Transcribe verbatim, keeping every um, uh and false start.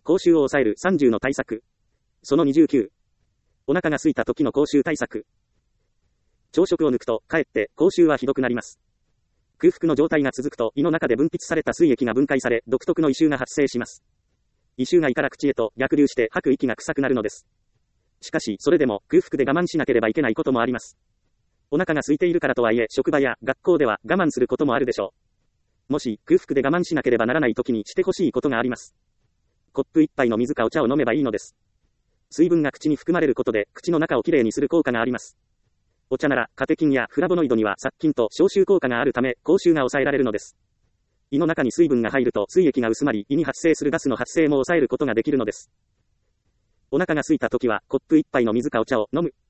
口臭を抑えるさんじゅうの対策。そのにじゅうきゅう。お腹が空いた時の口臭対策。朝食を抜くと、かえって口臭はひどくなります。空腹の状態が続くと胃の中で分泌された水液が分解され、独特の異臭が発生します。異臭が胃から口へと逆流して吐く息が臭くなるのです。しかし、それでも空腹で我慢しなければいけないこともあります。お腹が空いているからとはいえ、職場や学校では我慢することもあるでしょう。もし空腹で我慢しなければならない時にしてほしいことがあります。コップ一杯の水かお茶を飲めばいいのです。水分が口に含まれることで口の中をきれいにする効果があります。お茶ならカテキンやフラボノイドには殺菌と消臭効果があるため口臭が抑えられるのです。胃の中に水分が入ると水液が薄まり胃に発生するガスの発生も抑えることができるのです。お腹が空いた時はコップ一杯の水かお茶を飲む。